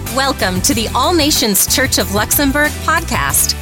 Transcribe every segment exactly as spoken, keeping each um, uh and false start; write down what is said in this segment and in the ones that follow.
Welcome to the All Nations Church of Luxembourg podcast.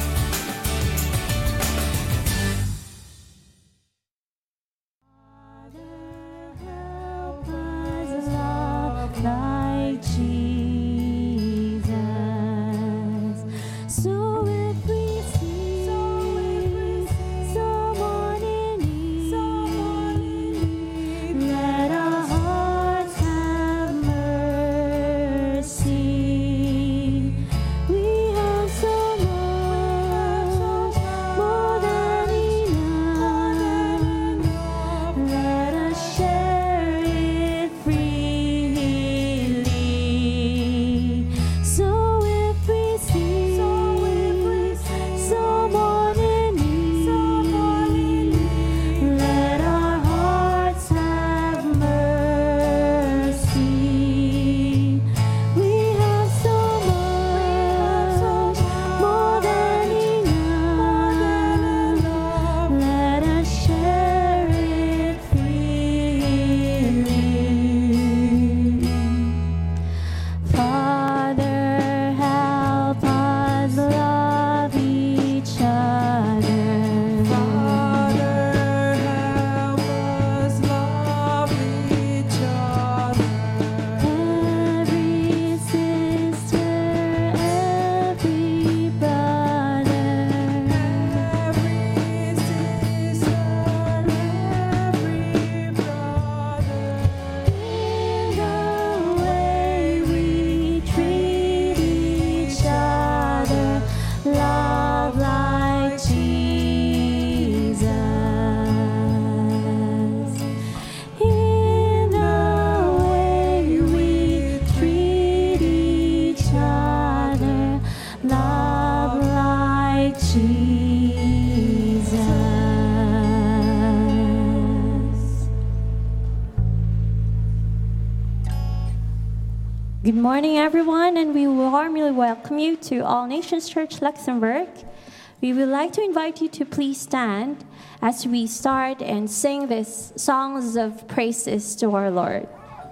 Good morning, everyone, and we warmly welcome you to All Nations Church Luxembourg. We would like to invite you to please stand as we start and sing these songs of praises to our Lord.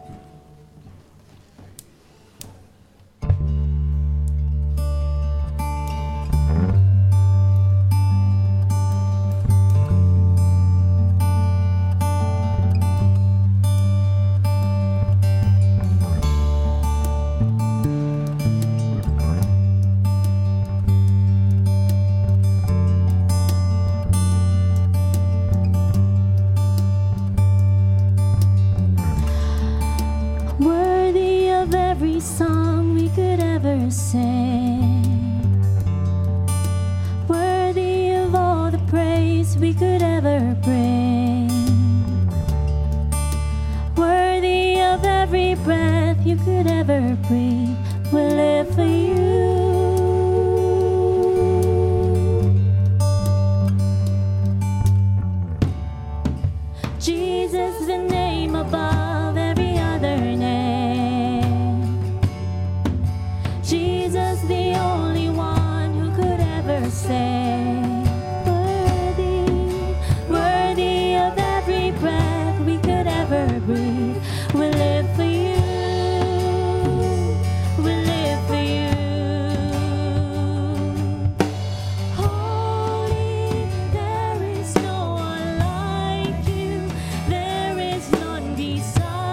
Song we could ever sing, worthy of all the praise we could ever bring, worthy of every breath you could ever breathe. We'll live for you. Jesus, the name above every other name. Jesus, the only one who could ever say, worthy, worthy of every breath we could ever breathe. We'll live for you, we'll live for you. Holy, there is no one like you, there is none beside.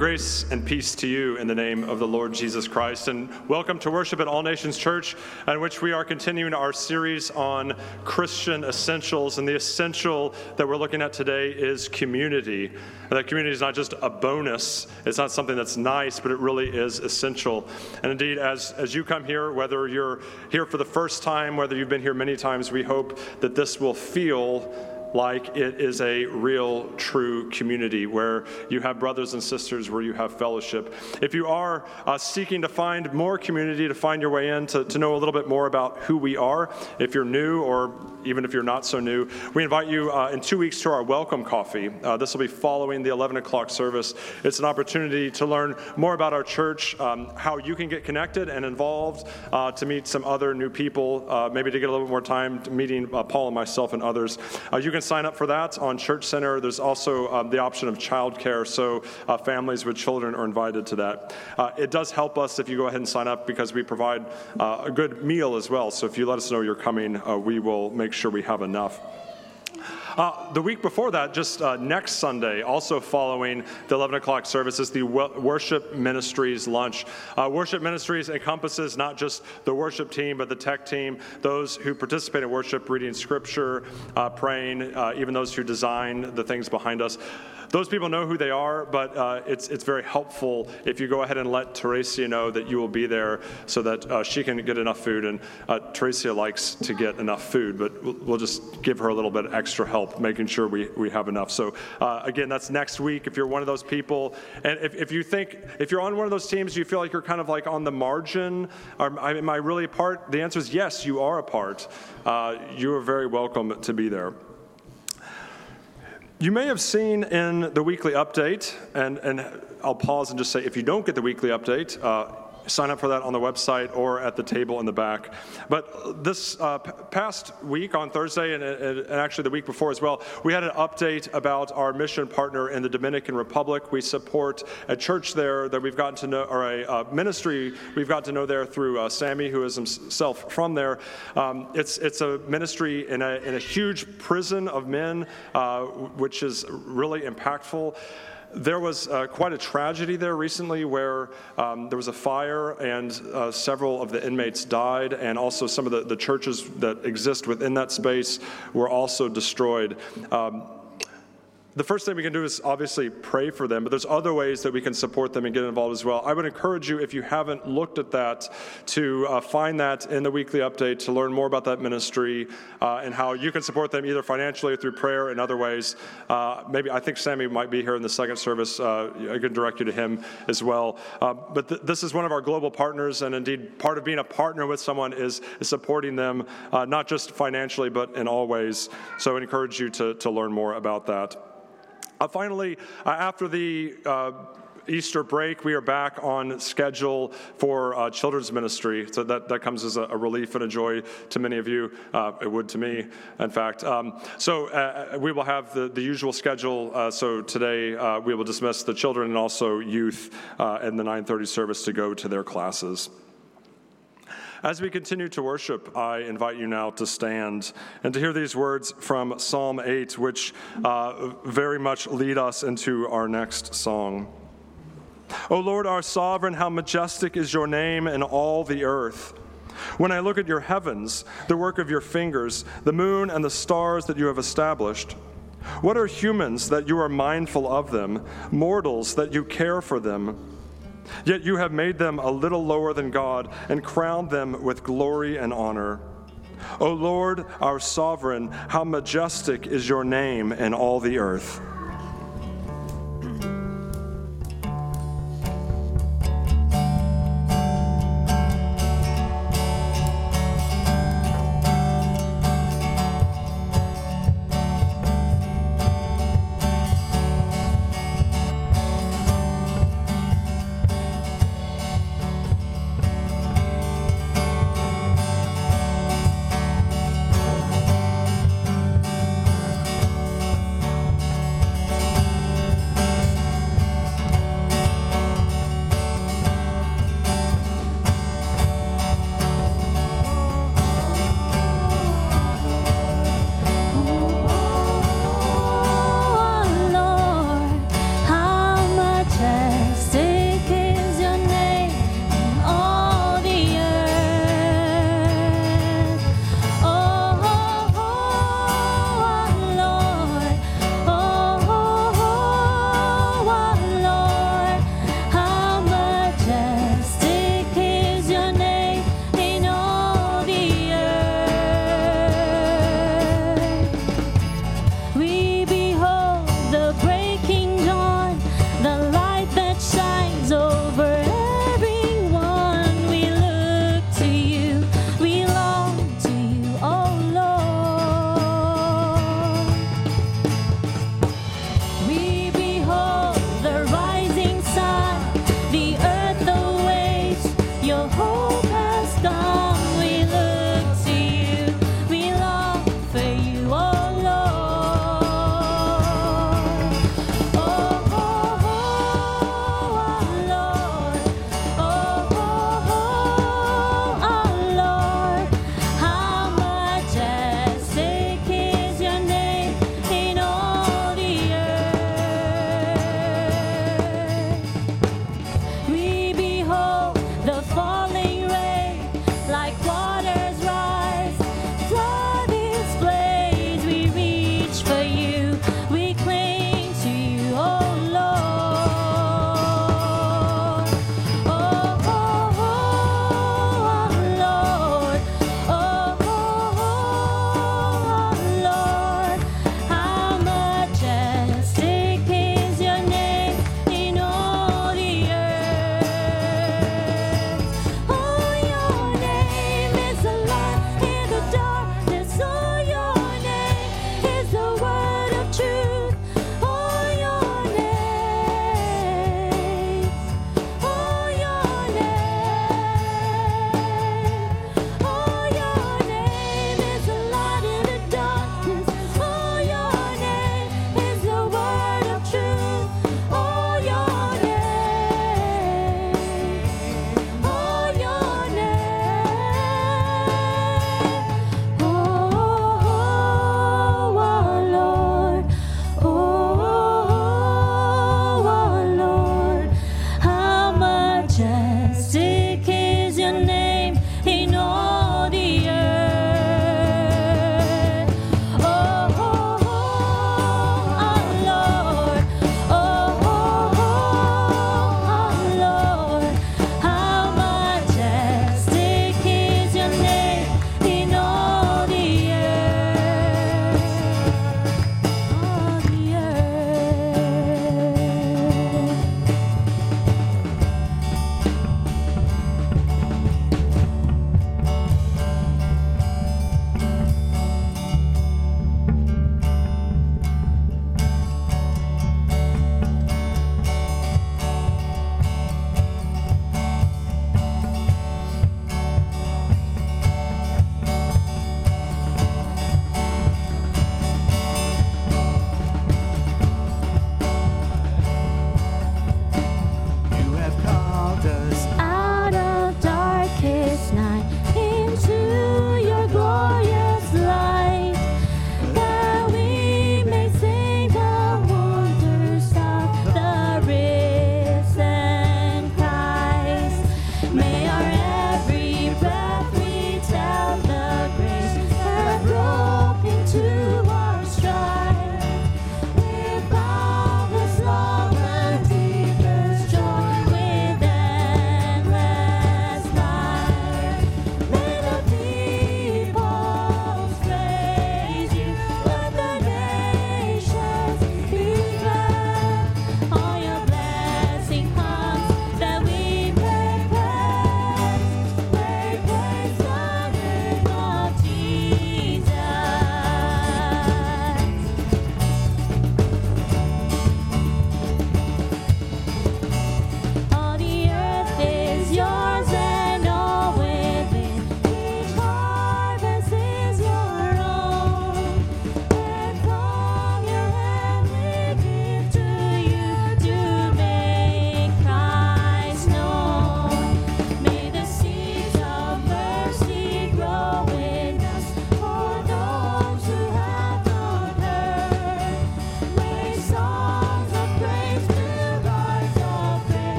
Grace and peace to you in the name of the Lord Jesus Christ, and welcome to worship at All Nations Church, in which we are continuing our series on Christian essentials. And the essential that we're looking at today is community. And that community is not just a bonus, it's not something that's nice, but it really is essential. And indeed, as, as you come here, whether you're here for the first time, whether you've been here many times, we hope that this will feel like it is a real, true community where you have brothers and sisters, where you have fellowship. If you are uh, seeking to find more community, to find your way in, to, to know a little bit more about who we are, if you're new or even if you're not so new, we invite you uh, in two weeks to our welcome coffee. Uh, this will be following the eleven o'clock service. It's an opportunity to learn more about our church, um, how you can get connected and involved, uh, to meet some other new people, uh, maybe to get a little bit more time to meeting uh, Paul and myself and others. Uh, you can sign up for that on Church Center. There's also um, the option of childcare, so uh, families with children are invited to that. Uh, it does help us if you go ahead and sign up, because we provide uh, a good meal as well. So if you let us know you're coming, uh, we will make sure we have enough. Uh, the week before that, just uh, next Sunday, also following the eleven o'clock service, is the Worship Ministries lunch. Uh, worship Ministries encompasses not just the worship team, but the tech team, those who participate in worship, reading scripture, uh, praying, uh, even those who design the things behind us. Those people know who they are, but uh, it's it's very helpful if you go ahead and let Teresia know that you will be there, so that uh, she can get enough food. And uh, Teresia likes to get enough food, but we'll, we'll just give her a little bit extra help, making sure we, we have enough. So uh, again, that's next week if you're one of those people. And if, if you think, if you're on one of those teams, you feel like you're kind of like on the margin, or am I really a part? The answer is yes, you are a part. Uh, you are very welcome to be there. You may have seen in the weekly update, and, and I'll pause and just say, if you don't get the weekly update, uh, sign up for that on the website or at the table in the back. But this uh, p- past week on Thursday, and, and, and actually the week before as well, we had an update about our mission partner in the Dominican Republic. We support a church there that we've gotten to know, or a uh, ministry we've got to know there through uh, Sammy, who is himself from there. Um, it's it's a ministry in a, in a huge prison of men, uh, which is really impactful. There was uh, quite a tragedy there recently where um, there was a fire and uh, several of the inmates died, and also some of the, the churches that exist within that space were also destroyed. Um, The first thing we can do is obviously pray for them, but there's other ways that we can support them and get involved as well. I would encourage you, if you haven't looked at that, to uh, find that in the weekly update, to learn more about that ministry uh, and how you can support them either financially or through prayer and other ways. Uh, maybe I think Sammy might be here in the second service. Uh, I can direct you to him as well. Uh, but th- this is one of our global partners, and indeed part of being a partner with someone is, is supporting them, uh, not just financially, but in all ways. So I encourage you to, to learn more about that. Uh, finally, uh, after the uh, Easter break, we are back on schedule for uh, children's ministry. So that, that comes as a, a relief and a joy to many of you. Uh, it would to me, in fact. Um, so uh, we will have the, the usual schedule. Uh, so today uh, we will dismiss the children and also youth uh, in the nine thirty service to go to their classes. As we continue to worship, I invite you now to stand and to hear these words from Psalm eight, which uh, very much lead us into our next song. O Lord, our sovereign, how majestic is your name in all the earth. When I look at your heavens, the work of your fingers, the moon and the stars that you have established, what are humans that you are mindful of them, mortals that you care for them? Yet you have made them a little lower than God and crowned them with glory and honor. O Lord, our sovereign, how majestic is your name in all the earth.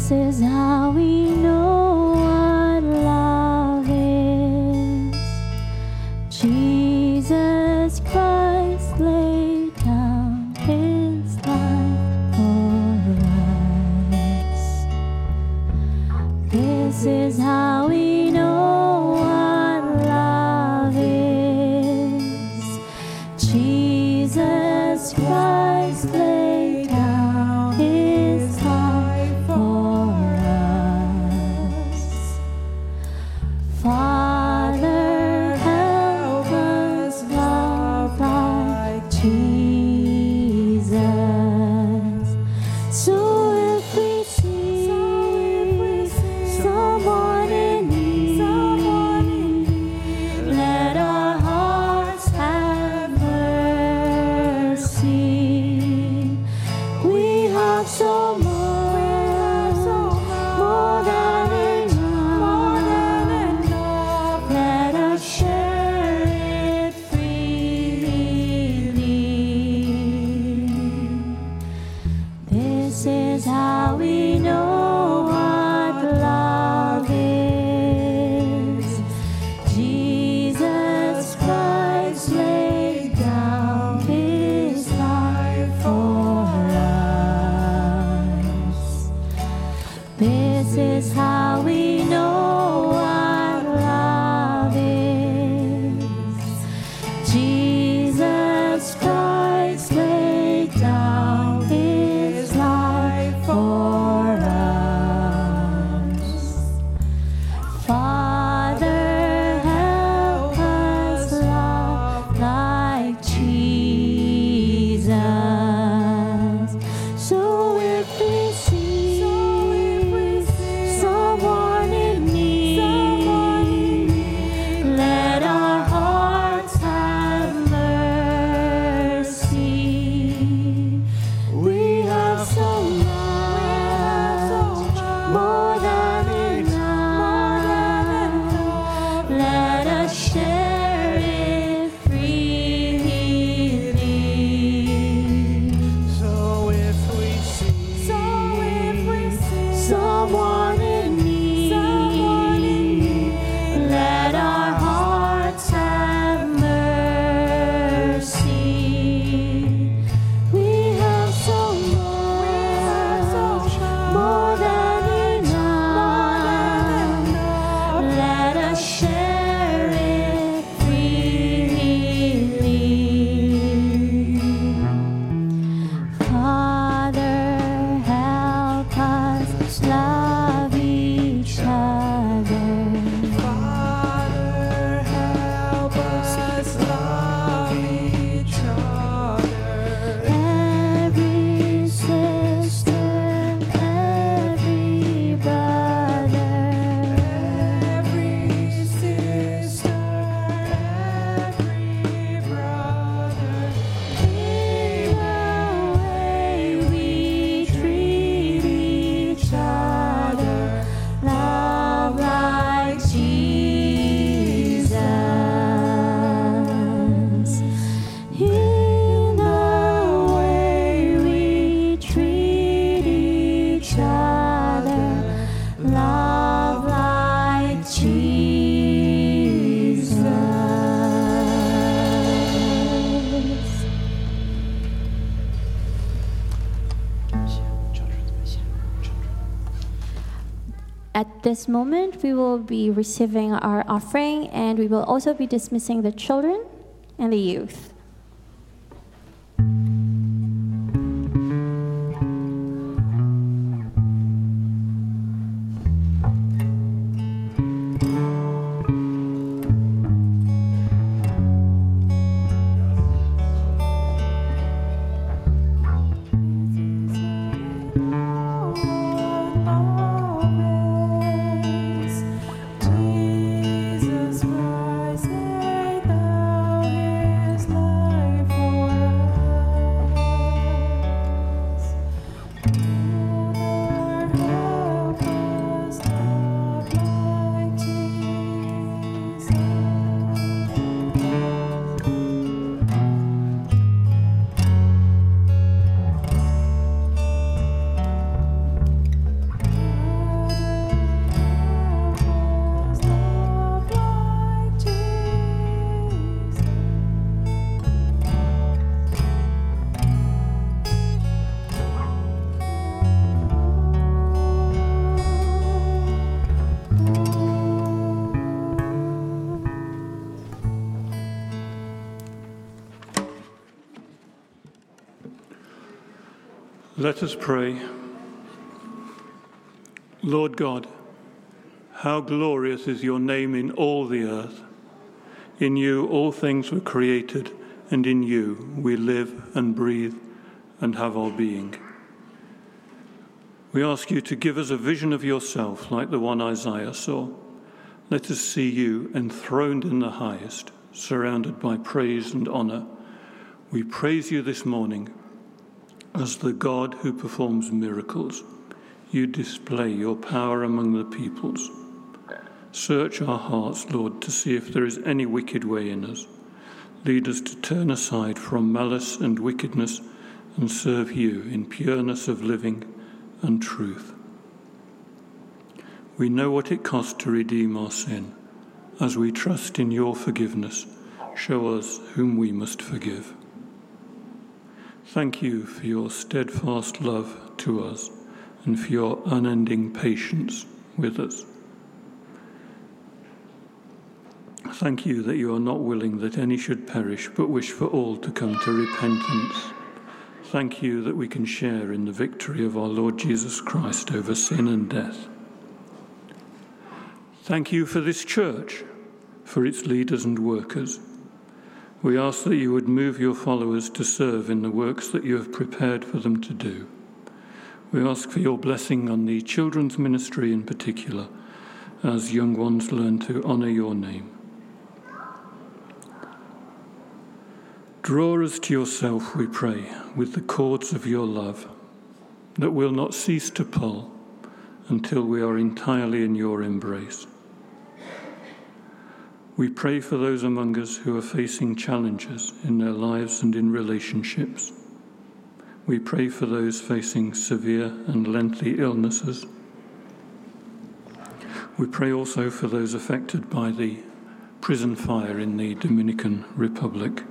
This is how we know what love is. Jesus Christ laid down his life for us. This is how we know what love is. Jesus Christ laid down his life for us. Father, help us love like Jesus. So if we see someone in need, let our hearts have mercy. We have so much, more than enough. Let us share it freely. This is how we know what love is. Jesus Christ laid down his life for us. This is how we know what love is. Jesus Christ laid down his life for us. Father, help us love like Jesus. So if we see someone in need, let our hearts have mercy. We have so much, more than enough. Let us share it freely. So if we see Someone in need, let our hearts have mercy. We have so much, more than enough. Let us share it freely. Father, help us love each other. Father, help us love each other. Every sister, every brother, Every sister, every brother. in the way we treat each other, love like Jesus. In the way we treat each other, love like Jesus. At this moment, we will be receiving our offering, and we will also be dismissing the children and the youth. Jesus Christ laid down his life. Let us pray. Lord God, how glorious is your name in all the earth. In you all things were created, and in you we live and breathe and have our being. We ask you to give us a vision of yourself like the one Isaiah saw. Let us see you enthroned in the highest, surrounded by praise and honor. We praise you this morning as the God who performs miracles. You display your power among the peoples. Search our hearts, Lord, to see if there is any wicked way in us. Lead us to turn aside from malice and wickedness and serve you in pureness of living and truth. We know what it costs to redeem our sin. As we trust in your forgiveness, show us whom we must forgive. Thank you for your steadfast love to us and for your unending patience with us. Thank you that you are not willing that any should perish, but wish for all to come to repentance. Thank you that we can share in the victory of our Lord Jesus Christ over sin and death. Thank you for this church, for its leaders and workers. We ask that you would move your followers to serve in the works that you have prepared for them to do. We ask for your blessing on the children's ministry in particular, as young ones learn to honour your name. Draw us to yourself, we pray, with the cords of your love, that will not cease to pull until we are entirely in your embrace. We pray for those among us who are facing challenges in their lives and in relationships. We pray for those facing severe and lengthy illnesses. We pray also for those affected by the prison fire in the Dominican Republic.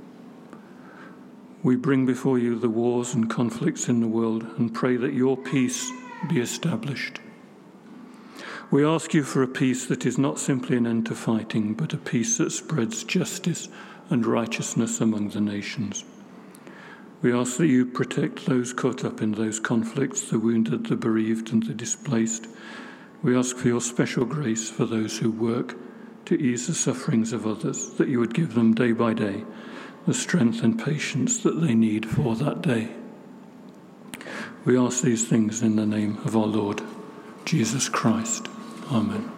We bring before you the wars and conflicts in the world and pray that your peace be established. We ask you for a peace that is not simply an end to fighting, but a peace that spreads justice and righteousness among the nations. We ask that you protect those caught up in those conflicts, the wounded, the bereaved, and the displaced. We ask for your special grace for those who work to ease the sufferings of others, that you would give them day by day the strength and patience that they need for that day. We ask these things in the name of our Lord Jesus Christ. Amen.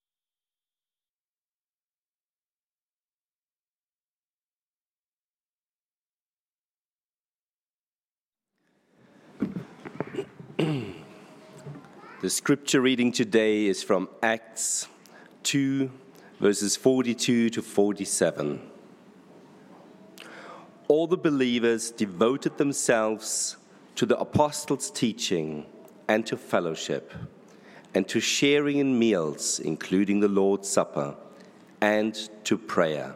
The scripture reading today is from Acts two, verses forty-two to forty-seven. All the believers devoted themselves to the apostles' teaching and to fellowship, and to sharing in meals, including the Lord's Supper, and to prayer.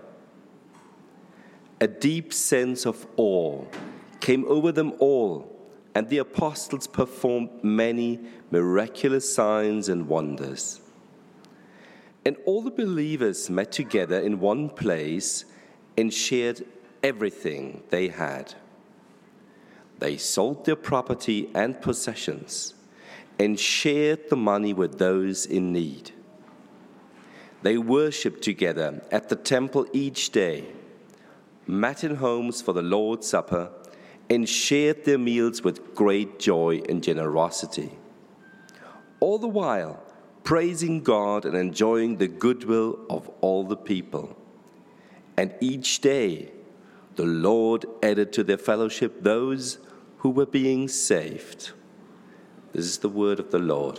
A deep sense of awe came over them all, and the apostles performed many miraculous signs and wonders. And all the believers met together in one place and shared everything they had. They sold their property and possessions and shared the money with those in need. They worshipped together at the temple each day, met in homes for the Lord's Supper, and shared their meals with great joy and generosity, all the while praising God and enjoying the goodwill of all the people. And each day the Lord added to their fellowship those who were being saved. This is the word of the Lord.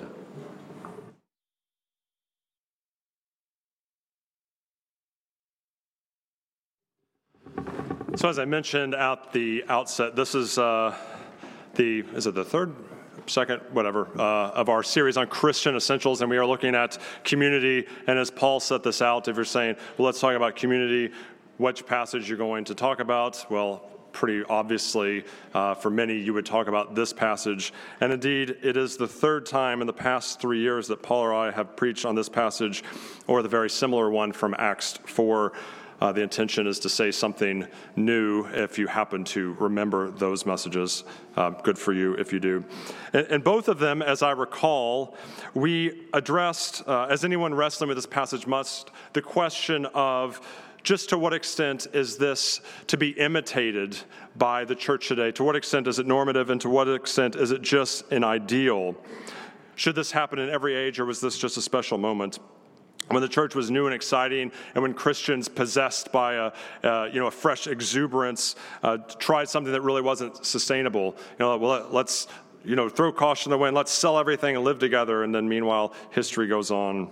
So as I mentioned at the outset, this is uh, the, is it the third, second, whatever, uh, of our series on Christian essentials, and we are looking at community. And as Paul set this out, if you're saying, well, let's talk about community, which passage you're going to talk about? Well, pretty obviously, uh, for many, you would talk about this passage. And indeed, it is the third time in the past three years that Paul or I have preached on this passage, or the very similar one from Acts four. Uh, the intention is to say something new if you happen to remember those messages. Uh, good for you if you do. And, and both of them, as I recall, we addressed, uh, as anyone wrestling with this passage must, the question of just to what extent is this to be imitated by the church today? To what extent is it normative, and to what extent is it just an ideal? Should this happen in every age, or was this just a special moment? When the church was new and exciting, and when Christians possessed by a, uh, you know, a fresh exuberance uh, tried something that really wasn't sustainable, you know, well, let's, you know, throw caution to the wind, let's sell everything and live together, and then meanwhile, history goes on.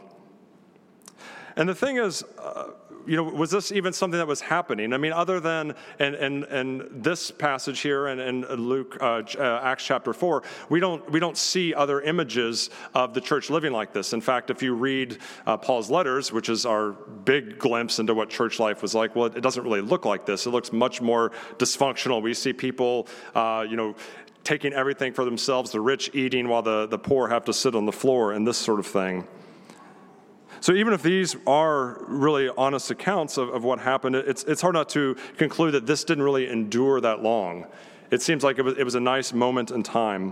And the thing is, uh, you know, was this even something that was happening? I mean, other than in, in, in this passage here and in, in Luke, uh, uh, Acts chapter four, we don't we don't see other images of the church living like this. In fact, if you read uh, Paul's letters, which is our big glimpse into what church life was like, well, it, it doesn't really look like this. It looks much more dysfunctional. We see people, uh, you know, taking everything for themselves, the rich eating while the, the poor have to sit on the floor, and this sort of thing. So even if these are really honest accounts of, of what happened, it's it's hard not to conclude that this didn't really endure that long. It seems like it was, it was a nice moment in time.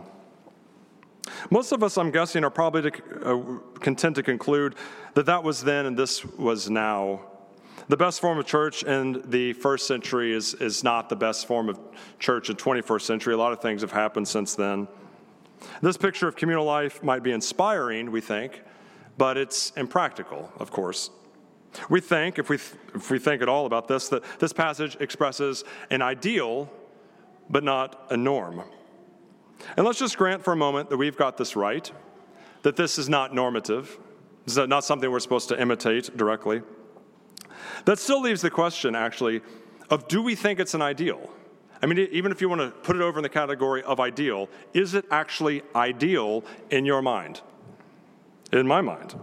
Most of us, I'm guessing, are probably to, uh, content to conclude that that was then and this was now. The best form of church in the first century is, is not the best form of church in the twenty-first century. A lot of things have happened since then. This picture of communal life might be inspiring, we think, but it's impractical, of course. We think, if we th- if we think at all about this, that this passage expresses an ideal, but not a norm. And let's just grant for a moment that we've got this right, that this is not normative, this is not something we're supposed to imitate directly. That still leaves the question, actually, of do we think it's an ideal? I mean, even if you want to put it over in the category of ideal, is it actually ideal in your mind? In my mind.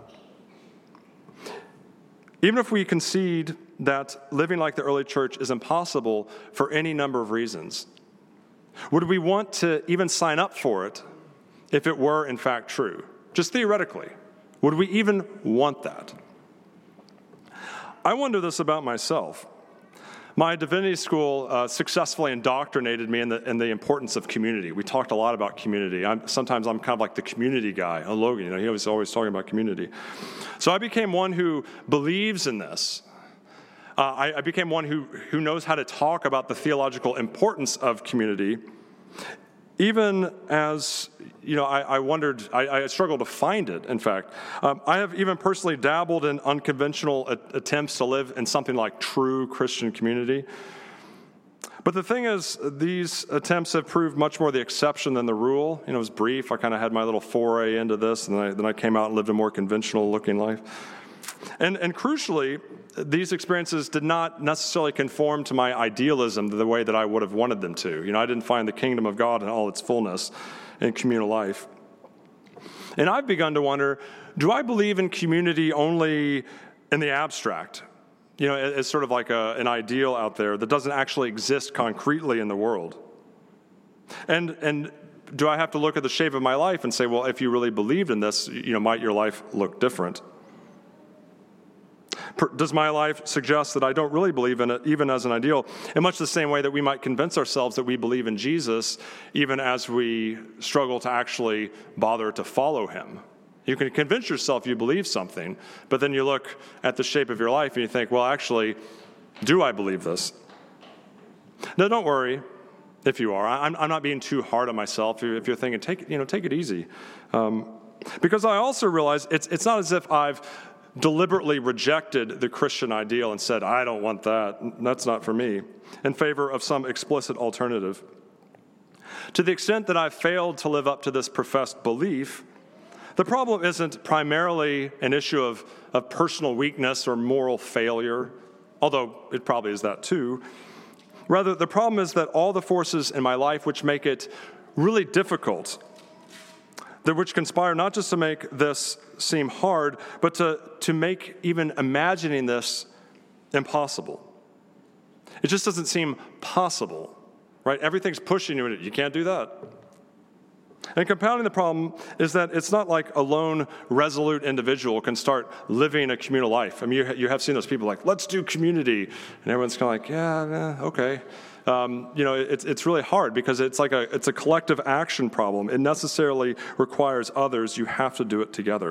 Even if we concede that living like the early church is impossible for any number of reasons, would we want to even sign up for it if it were in fact true? Just theoretically, would we even want that? I wonder this about myself. My divinity school uh, successfully indoctrinated me in the, in the importance of community. We talked a lot about community. I'm, sometimes I'm kind of like the community guy. Oh, Logan, you know, he was always talking about community. So I became one who believes in this. Uh, I, I became one who, who knows how to talk about the theological importance of community. Even as, you know, I, I wondered, I, I struggled to find it, in fact. Um, I have even personally dabbled in unconventional a- attempts to live in something like true Christian community. But the thing is, these attempts have proved much more the exception than the rule. You know, it was brief. I kind of had my little foray into this, and then I, then I came out and lived a more conventional-looking life. And, and crucially, these experiences did not necessarily conform to my idealism the way that I would have wanted them to. You know, I didn't find the kingdom of God in all its fullness in communal life. And I've begun to wonder, do I believe in community only in the abstract? You know, as sort of like a, an ideal out there that doesn't actually exist concretely in the world. And and do I have to look at the shape of my life and say, well, if you really believed in this, you know, might your life look different? Does my life suggest that I don't really believe in it, even as an ideal? In much the same way that we might convince ourselves that we believe in Jesus, even as we struggle to actually bother to follow him. You can convince yourself you believe something, but then you look at the shape of your life and you think, well, actually, do I believe this? No, don't worry if you are. I'm, I'm not being too hard on myself. If you're thinking, take, you know, take it easy. Um, because I also realize it's it's not as if I've deliberately rejected the Christian ideal and said, I don't want that, that's not for me, in favor of some explicit alternative. To the extent that I've failed to live up to this professed belief, the problem isn't primarily an issue of, of personal weakness or moral failure, although it probably is that too. Rather, the problem is that all the forces in my life which make it really difficult, that which conspire not just to make this seem hard, but to, to make even imagining this impossible. It just doesn't seem possible, right? Everything's pushing you, and you can't do that. And compounding the problem is that it's not like a lone, resolute individual can start living a communal life. I mean, you, you have seen those people like, let's do community. And everyone's kind of like, yeah, eh, okay. Um, you know, it's it's really hard because it's like a it's a collective action problem. It necessarily requires others. You have to do it together.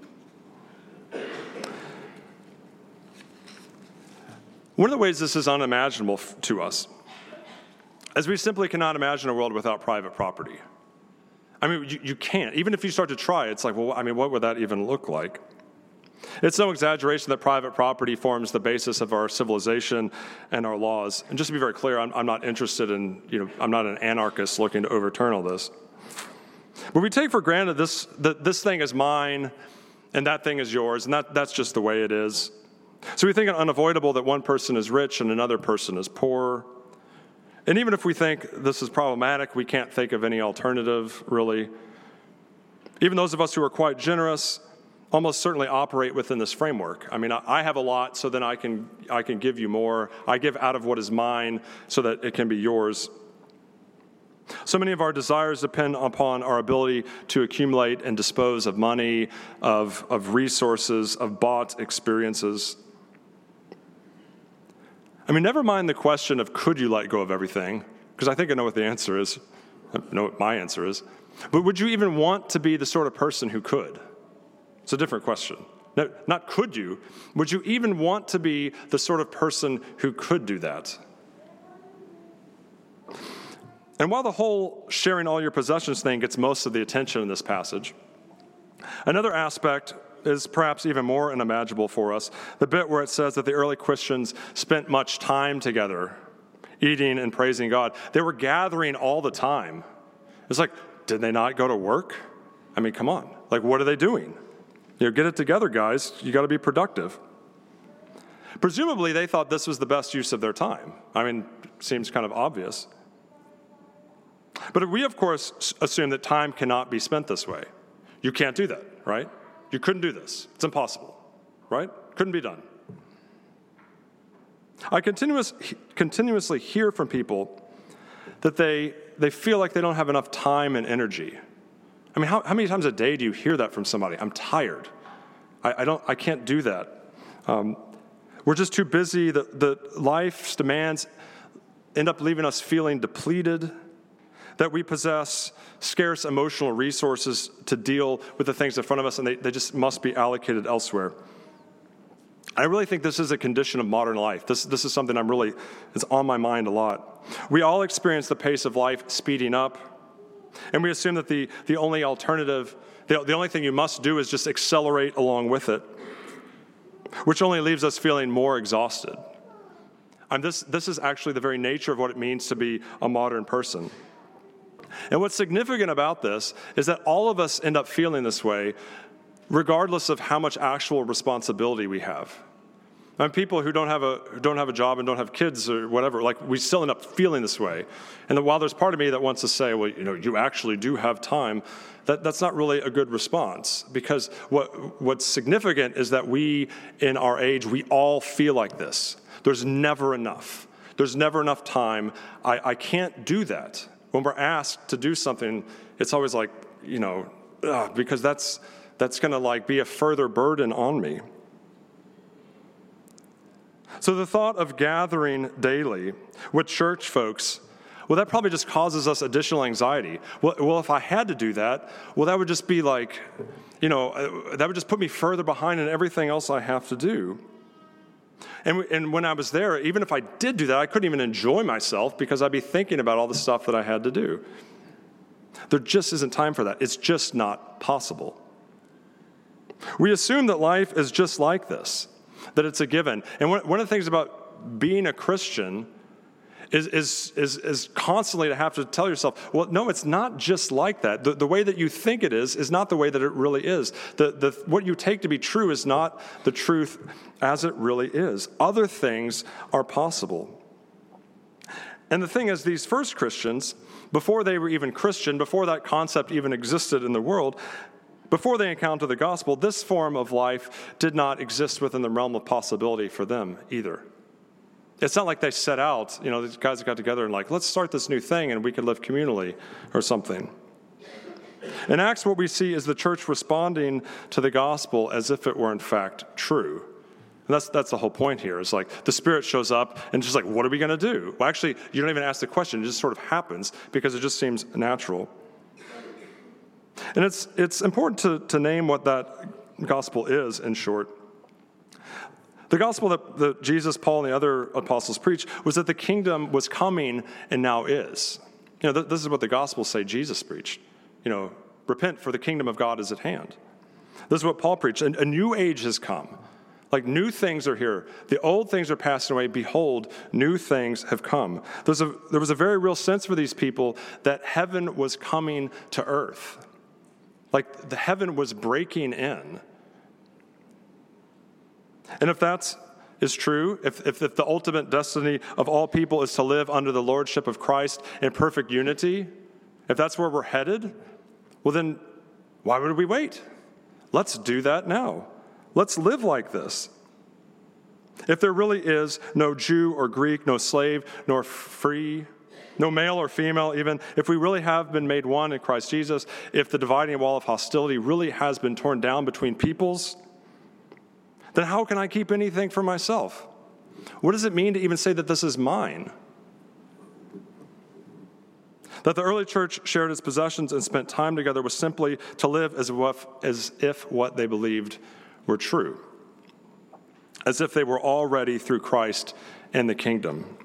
One of the ways this is unimaginable f- to us is we simply cannot imagine a world without private property. I mean, you, you can't. Even if you start to try, it's like, well, I mean, what would that even look like? It's no exaggeration that private property forms the basis of our civilization and our laws. And just to be very clear, I'm, I'm not interested in, you know, I'm not an anarchist looking to overturn all this. But we take for granted this that this thing is mine and that thing is yours, and that, that's just the way it is. So we think it unavoidable that one person is rich and another person is poor. And even if we think this is problematic, we can't think of any alternative, really. Even those of us who are quite generous almost certainly operate within this framework. I mean, I have a lot, so then I can I can give you more. I give out of what is mine so that it can be yours. So many of our desires depend upon our ability to accumulate and dispose of money, of, of resources, of bought experiences. I mean, never mind the question of could you let go of everything, because I think I know what the answer is. I know what my answer is. But would you even want to be the sort of person who could? It's a different question. No, not could you. Would you even want to be the sort of person who could do that? And while the whole sharing all your possessions thing gets most of the attention in this passage, another aspect is perhaps even more unimaginable for us, the bit where it says that the early Christians spent much time together, eating and praising God. They were gathering all the time. It's like, did they not go to work? I mean, come on. Like, what are they doing? You know, get it together, guys. You got to be productive. Presumably, they thought this was the best use of their time. I mean, it seems kind of obvious. But we, of course, assume that time cannot be spent this way. You can't do that, right? You couldn't do this. It's impossible, right? Couldn't be done. I continuous, continuously hear from people that they they feel like they don't have enough time and energy. I mean, how, how many times a day do you hear that from somebody? I'm tired. I, I don't. I can't do that. Um, we're just too busy. The, the life's demands end up leaving us feeling depleted, that we possess scarce emotional resources to deal with the things in front of us, and they, they just must be allocated elsewhere. I really think this is a condition of modern life. This, this is something I'm really, it's on my mind a lot. We all experience the pace of life speeding up, and we assume that the, the only alternative, the, the only thing you must do is just accelerate along with it, which only leaves us feeling more exhausted. And this, this is actually the very nature of what it means to be a modern person. And what's significant about this is that all of us end up feeling this way regardless of how much actual responsibility we have. I mean, people who don't have a who don't have a job and don't have kids or whatever, like we still end up feeling this way. And while there's part of me that wants to say, well, you know, you actually do have time, that, that's not really a good response, because what what's significant is that we, in our age, we all feel like this. There's never enough. There's never enough time. I, I can't do that. When we're asked to do something, it's always like, you know, ugh, because that's that's going to like be a further burden on me. So the thought of gathering daily with church folks, well, that probably just causes us additional anxiety. Well, well, if I had to do that, well, that would just be like, you know, that would just put me further behind in everything else I have to do. And, and when I was there, even if I did do that, I couldn't even enjoy myself because I'd be thinking about all the stuff that I had to do. There just isn't time for that. It's just not possible. We assume that life is just like this, that it's a given. And one, one of the things about being a Christian is, is, is, is constantly to have to tell yourself, well, no, it's not just like that. The, the way that you think it is is not the way that it really is. The, the, what you take to be true is not the truth as it really is. Other things are possible. And the thing is, these first Christians, before they were even Christian, before that concept even existed in the world, before they encountered the gospel, this form of life did not exist within the realm of possibility for them either. It's not like they set out, you know, these guys got together and like, let's start this new thing and we could live communally or something. In Acts, what we see is the church responding to the gospel as if it were in fact true. And that's that's the whole point here. It's like the Spirit shows up and just like, what are we going to do? Well, actually, you don't even ask the question. It just sort of happens because it just seems natural. And it's it's important to, to name what that gospel is in short. The gospel that, that Jesus, Paul, and the other apostles preached was that the kingdom was coming and now is. You know, th- this is what the gospels say Jesus preached. You know, repent, for the kingdom of God is at hand. This is what Paul preached. A, a new age has come. Like new things are here. The old things are passing away. Behold, new things have come. There's a, there was a very real sense for these people that heaven was coming to earth. Like the heaven was breaking in. And if that is true, if, if, if the ultimate destiny of all people is to live under the lordship of Christ in perfect unity, if that's where we're headed, well then, why would we wait? Let's do that now. Let's live like this. If there really is no Jew or Greek, no slave, nor free, no male or female even, if we really have been made one in Christ Jesus, if the dividing wall of hostility really has been torn down between peoples, then how can I keep anything for myself? What does it mean to even say that this is mine? That the early church shared its possessions and spent time together was simply to live as if, as if what they believed were true, as if they were already through Christ in the kingdom.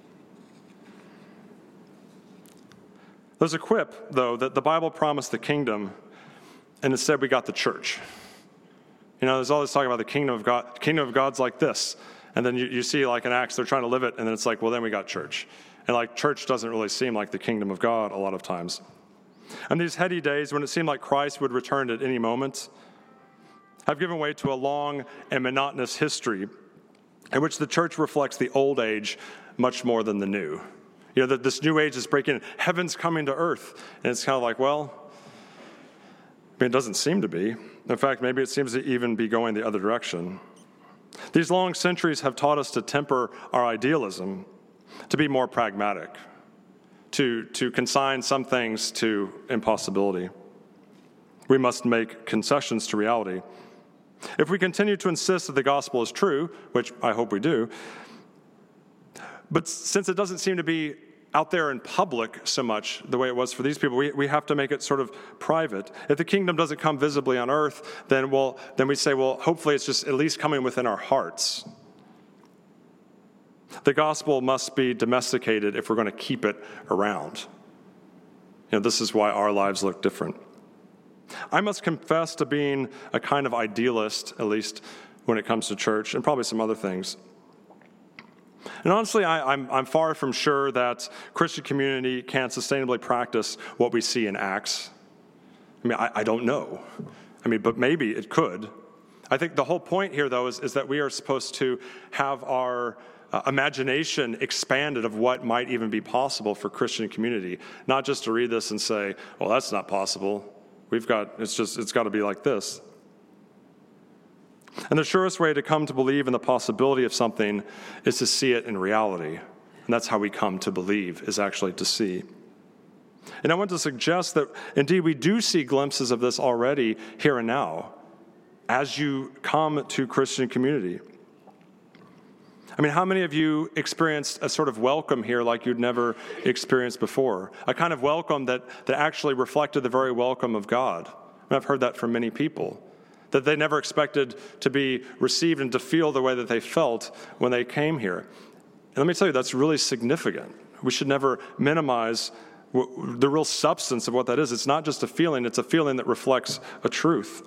There's a quip, though, that the Bible promised the kingdom, and instead we got the church. You know, there's all this talk about the kingdom of God. The kingdom of God's like this. And then you, you see, like in Acts, they're trying to live it, and then it's like, well, then we got church. And like church doesn't really seem like the kingdom of God a lot of times. And these heady days when it seemed like Christ would return at any moment have given way to a long and monotonous history in which the church reflects the old age much more than the new. You know, that this new age is breaking in. Heaven's coming to earth. And it's kind of like, well, I mean, it doesn't seem to be. In fact, maybe it seems to even be going the other direction. These long centuries have taught us to temper our idealism, to be more pragmatic, to, to consign some things to impossibility. We must make concessions to reality. If we continue to insist that the gospel is true, which I hope we do, but since it doesn't seem to be out there in public so much the way it was for these people, we, we have to make it sort of private. If the kingdom doesn't come visibly on earth, then we'll, then we say, well, hopefully it's just at least coming within our hearts. The gospel must be domesticated if we're going to keep it around. You know, this is why our lives look different. I must confess to being a kind of idealist, at least when it comes to church, and probably some other things. And honestly, I, I'm, I'm far from sure that Christian community can sustainably practice what we see in Acts. I mean, I, I don't know. I mean, but maybe it could. I think the whole point here, though, is, is that we are supposed to have our uh, imagination expanded of what might even be possible for Christian community, not just to read this and say, well, that's not possible. We've got, it's just, it's got to be like this. And the surest way to come to believe in the possibility of something is to see it in reality. And that's how we come to believe, is actually to see. And I want to suggest that, indeed, we do see glimpses of this already here and now as you come to Christian community. I mean, how many of you experienced a sort of welcome here like you'd never experienced before? A kind of welcome that, that actually reflected the very welcome of God. I mean, I've heard that from many people, that they never expected to be received and to feel the way that they felt when they came here. And let me tell you, that's really significant. We should never minimize w- the real substance of what that is. It's not just a feeling, it's a feeling that reflects a truth.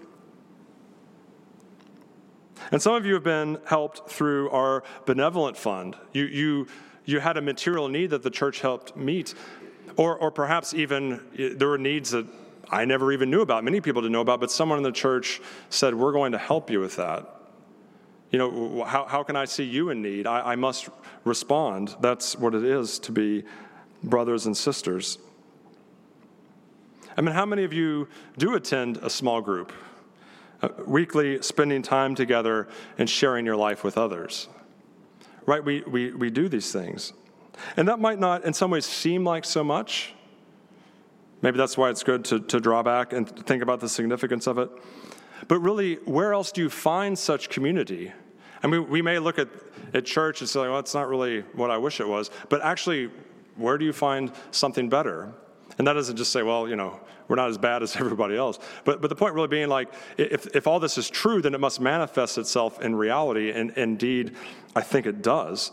And some of you have been helped through our benevolent fund. You you you had a material need that the church helped meet, or or perhaps even there were needs that I never even knew about. Many people didn't know about, but someone in the church said, "We're going to help you with that." You know, how how can I see you in need? I, I must respond. That's what it is to be brothers and sisters. I mean, how many of you do attend a small group? Uh, weekly spending time together and sharing your life with others. Right? We, we, we do these things. And that might not in some ways seem like so much, Maybe that's why it's good to, to draw back and think about the significance of it. But really, where else do you find such community? I mean, we may look at, at church and say, well, it's not really what I wish it was. But actually, where do you find something better? And that doesn't just say, well, you know, we're not as bad as everybody else. But but the point really being, like, if, if all this is true, then it must manifest itself in reality. And indeed, I think it does.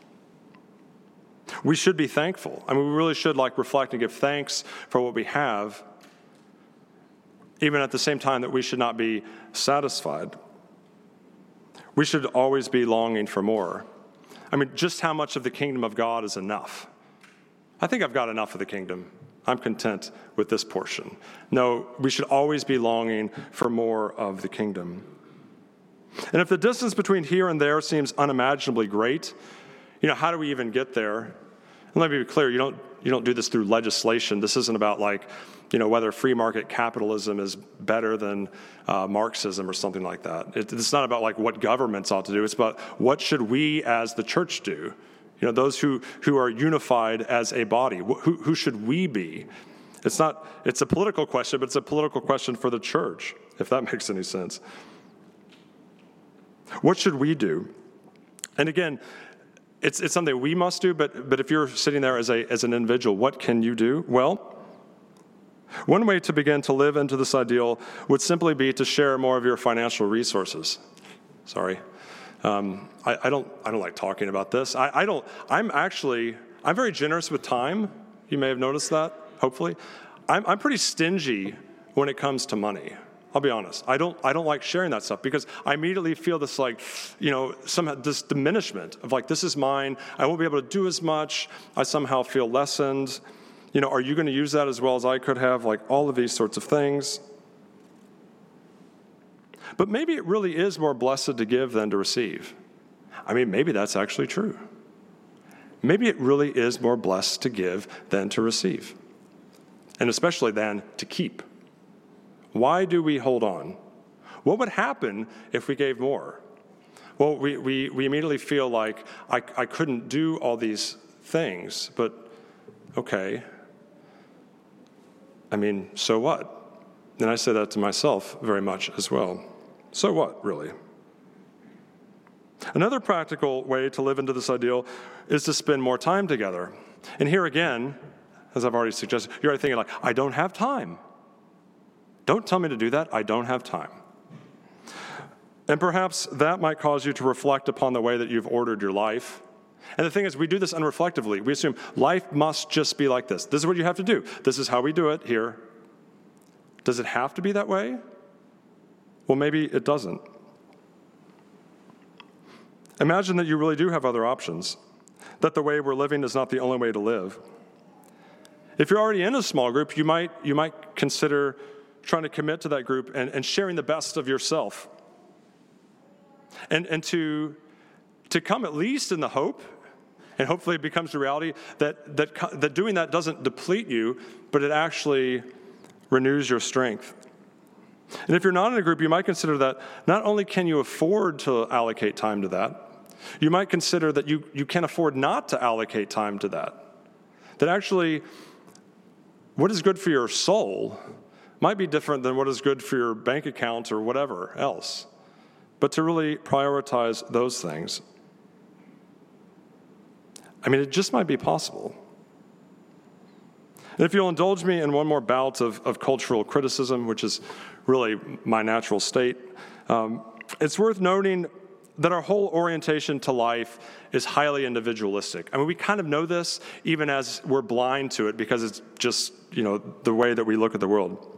We should be thankful. I mean, we really should, like, reflect and give thanks for what we have, even at the same time that we should not be satisfied. We should always be longing for more. I mean, just how much of the kingdom of God is enough? I think I've got enough of the kingdom. I'm content with this portion. No, we should always be longing for more of the kingdom. And if the distance between here and there seems unimaginably great, you know, how do we even get there? And let me be clear, you don't you don't do this through legislation. This isn't about, like, you know, whether free market capitalism is better than uh, Marxism or something like that. It, it's not about, like, what governments ought to do. It's about what should we as the church do? You know, those who, who are unified as a body. Who, who should we be? It's not, it's a political question, but it's a political question for the church, if that makes any sense. What should we do? And again, it's it's something we must do, but but if you're sitting there as a as an individual, what can you do? Well, one way to begin to live into this ideal would simply be to share more of your financial resources. Sorry. Um, I, I don't I don't like talking about this. I, I don't I'm actually I'm very generous with time. You may have noticed that, hopefully. I'm I'm pretty stingy when it comes to money. I'll be honest. I don't I don't like sharing that stuff because I immediately feel this, like, you know, somehow this diminishment of, like, this is mine. I won't be able to do as much. I somehow feel lessened. You know, are you going to use that as well as I could have? Like, all of these sorts of things. But maybe it really is more blessed to give than to receive. I mean, maybe that's actually true. Maybe it really is more blessed to give than to receive, and especially than to keep. Why do we hold on? What would happen if we gave more? Well, we, we, we immediately feel like I, I couldn't do all these things, but okay. I mean, so what? And I say that to myself very much as well. So what, really? Another practical way to live into this ideal is to spend more time together. And here again, as I've already suggested, you're already thinking, like, I don't have time. Don't tell me to do that. I don't have time. And perhaps that might cause you to reflect upon the way that you've ordered your life. And the thing is, we do this unreflectively. We assume life must just be like this. This is what you have to do. This is how we do it here. Does it have to be that way? Well, maybe it doesn't. Imagine that you really do have other options, that the way we're living is not the only way to live. If you're already in a small group, you might you might consider trying to commit to that group and, and sharing the best of yourself. And and to, to come at least in the hope, and hopefully it becomes a reality, that, that, that doing that doesn't deplete you, but it actually renews your strength. And if you're not in a group, you might consider that not only can you afford to allocate time to that, you might consider that you, you can afford not to allocate time to that. That actually, what is good for your soul might be different than what is good for your bank account or whatever else. But to really prioritize those things. I mean, it just might be possible. And if you'll indulge me in one more bout of, of cultural criticism, which is really my natural state, um, it's worth noting that our whole orientation to life is highly individualistic. I mean, we kind of know this even as we're blind to it because it's just, you know, the way that we look at the world.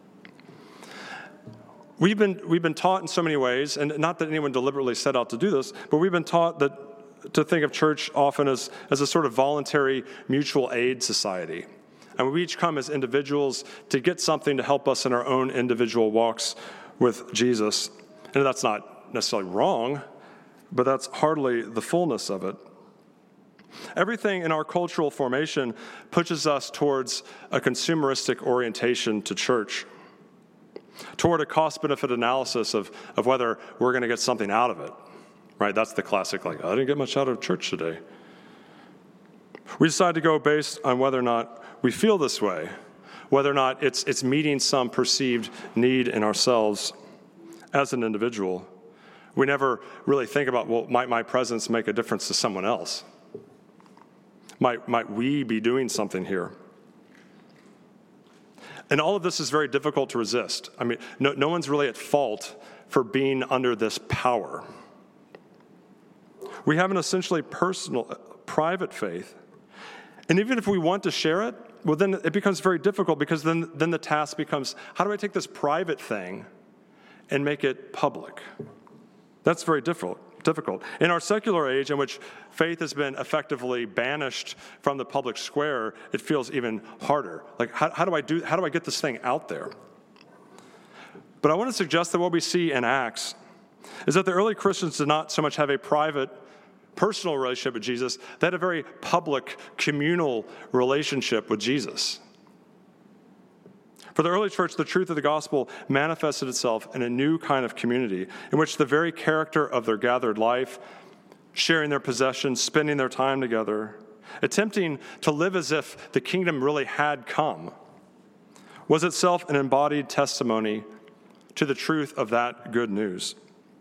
We've been we've been taught in so many ways, and not that anyone deliberately set out to do this, but we've been taught that to think of church often as, as a sort of voluntary mutual aid society. And we each come as individuals to get something to help us in our own individual walks with Jesus. And that's not necessarily wrong, but that's hardly the fullness of it. Everything in our cultural formation pushes us towards a consumeristic orientation to church, toward a cost-benefit analysis of, of whether we're going to get something out of it, right? That's the classic, like, I didn't get much out of church today. We decide to go based on whether or not we feel this way, whether or not it's, it's meeting some perceived need in ourselves as an individual. We never really think about, well, might my presence make a difference to someone else? Might, might we be doing something here? And all of this is very difficult to resist. I mean, no, no one's really at fault for being under this power. We have an essentially personal, private faith. And even if we want to share it, well, then it becomes very difficult, because then, then the task becomes, how do I take this private thing and make it public? That's very difficult. Difficult. In our secular age, in which faith has been effectively banished from the public square, it feels even harder. Like, how, how do I do? How do I get this thing out there? But I want to suggest that what we see in Acts is that the early Christians did not so much have a private, personal relationship with Jesus; they had a very public, communal relationship with Jesus. For the early church, the truth of the gospel manifested itself in a new kind of community in which the very character of their gathered life, sharing their possessions, spending their time together, attempting to live as if the kingdom really had come, was itself an embodied testimony to the truth of that good news.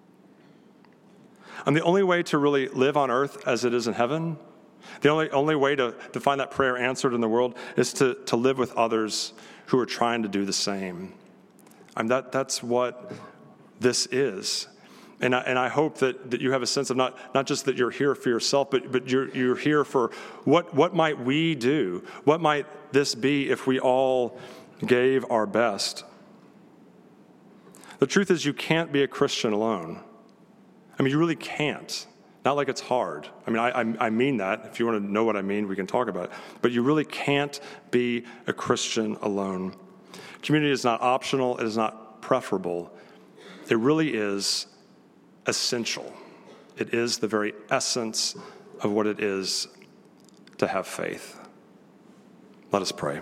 And the only way to really live on earth as it is in heaven, the only, only way to, to find that prayer answered in the world, is to, to live with others who are trying to do the same. I mean, that, that's what this is. And I, and I hope that, that you have a sense of not, not just that you're here for yourself, but, but you're, you're here for what, what might we do? What might this be if we all gave our best? The truth is, you can't be a Christian alone. I mean, you really can't. Not like it's hard. I mean, I, I, I mean that. If you want to know what I mean, we can talk about it. But you really can't be a Christian alone. Community is not optional. It is not preferable. It really is essential. It is the very essence of what it is to have faith. Let us pray.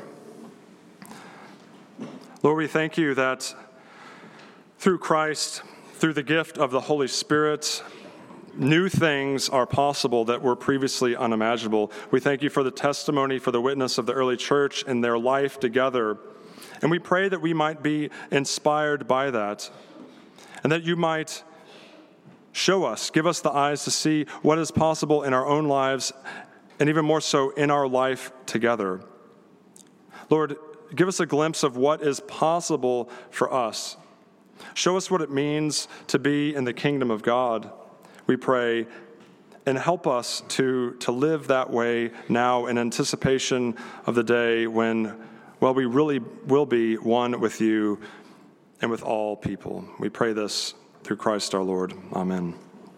Lord, we thank you that through Christ, through the gift of the Holy Spirit, new things are possible that were previously unimaginable. We thank you for the testimony, for the witness of the early church and their life together. And we pray that we might be inspired by that, and that you might show us, give us the eyes to see what is possible in our own lives, and even more so in our life together. Lord, give us a glimpse of what is possible for us. Show us what it means to be in the kingdom of God, we pray, and help us to, to live that way now in anticipation of the day when, well, we really will be one with you and with all people. We pray this through Christ our Lord. Amen.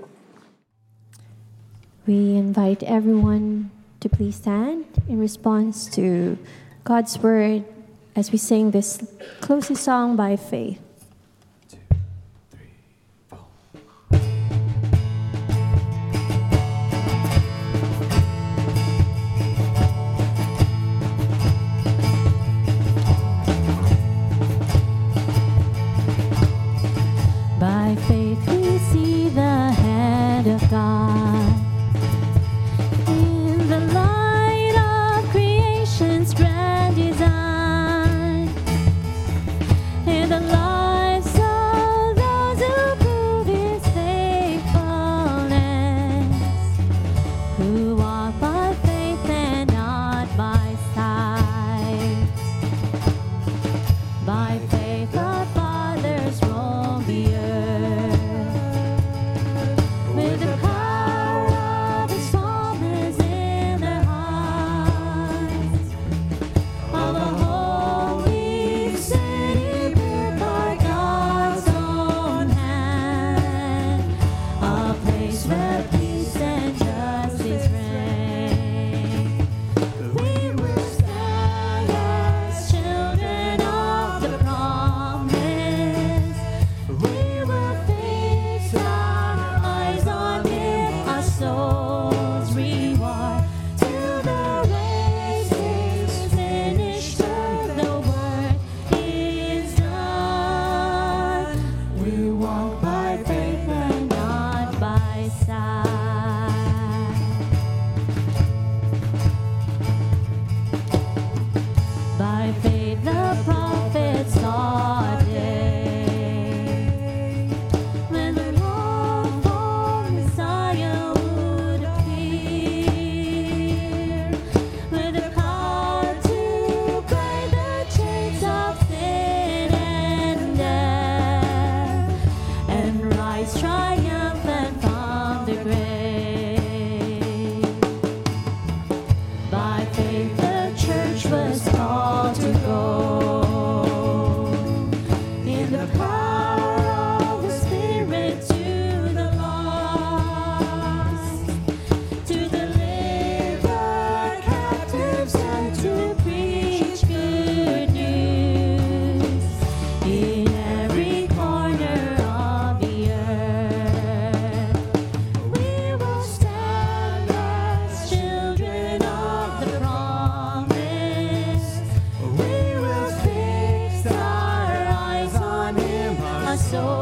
We invite everyone to please stand in response to God's word as we sing this closing song by faith. By faith we see the hand of God in the light of creation's grand design, in the lives of those who prove His faithfulness, who walk by faith and not by sight. By faith our fathers roam the earth with the power of His promise in their hearts, of a holy city built by God's own hand, a place where peace and justice reign. We will stand as children of the promise. We will fix our eyes on Him, our souls reward. Till the race is finished, till the work is done. We walk by faith and not by sight. By faith the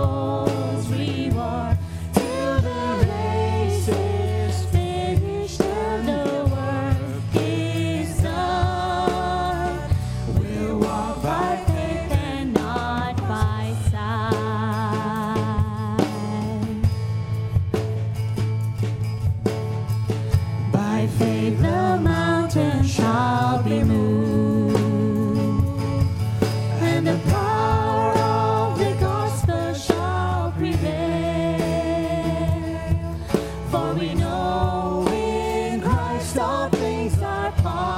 soul's reward. Till the race is finished and the work is done, we'll walk by faith and not by sight. By faith the mountain shall be moved, and the power of the gospel shall prevail. For we know in Christ all things are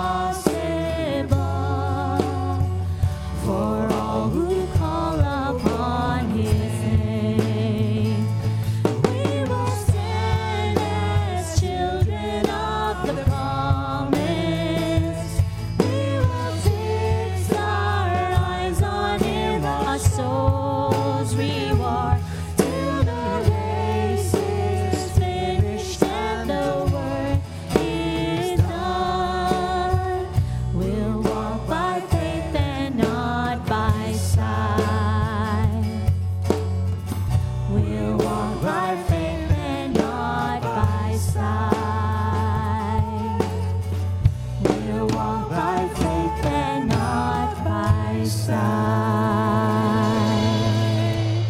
possible, for all who call upon his name. We will stand as children of the promise. We will fix our eyes on him, our soul's reward. Till the race is finished and the work is done, we'll walk by faith and not by sight. We'll walk by faith and not by sight. We'll walk by faith and not by sight.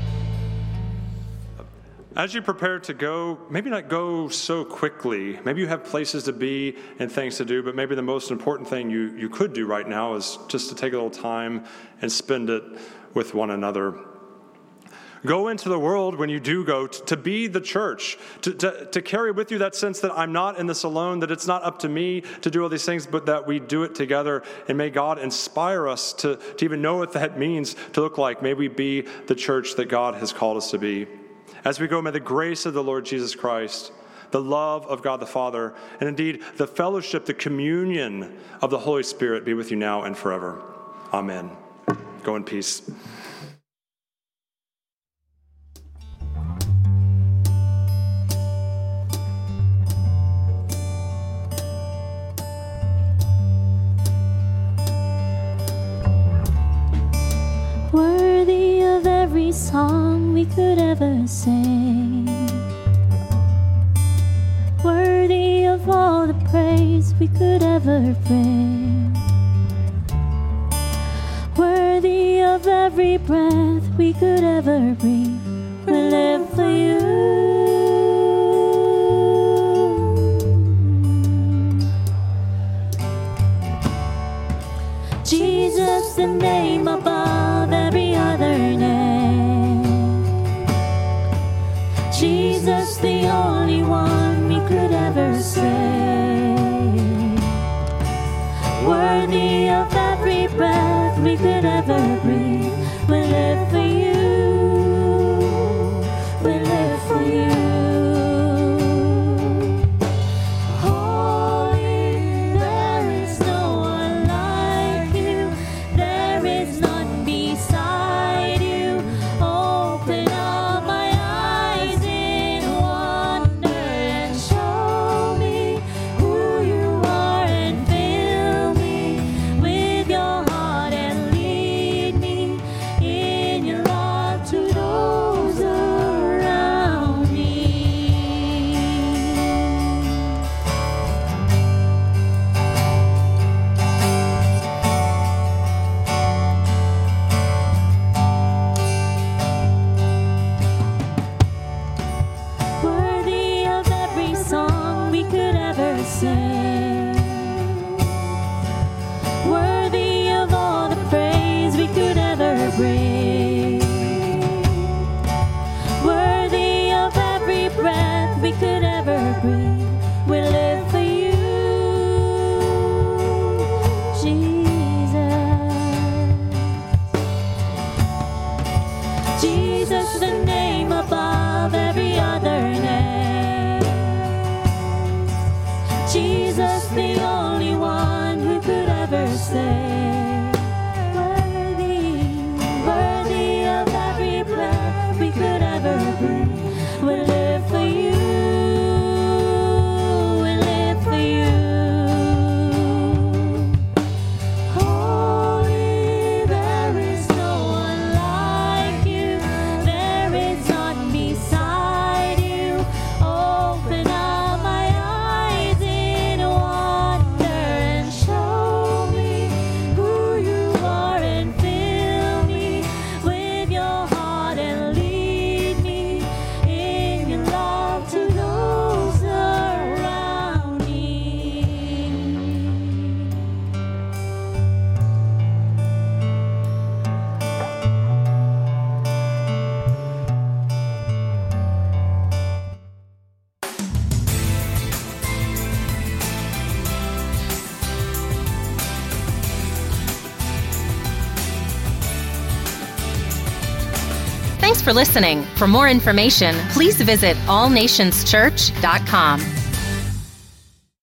As you prepare to go, maybe not go so quickly. Maybe you have places to be and things to do, but maybe the most important thing you, you could do right now is just to take a little time and spend it with one another. Go into the world when you do go to, to be the church, to, to, to carry with you that sense that I'm not in this alone, that it's not up to me to do all these things, but that we do it together. And may God inspire us to, to even know what that means to look like. May we be the church that God has called us to be. As we go, may the grace of the Lord Jesus Christ, the love of God the Father, and indeed the fellowship, the communion of the Holy Spirit be with you now and forever. Amen. Go in peace. Worthy of every song we could ever sing, worthy of all the praise we could ever bring, worthy of every breath we could ever breathe. We live for you. Jesus, the name above every other name. Jesus, the only one we could ever say. Worthy of every breath we could ever breathe. We live for you. We live for you. Holy, there is no one like you. There is none beside you. Open up my eyes in wonder. for listening. For more information, please visit all nations church dot com.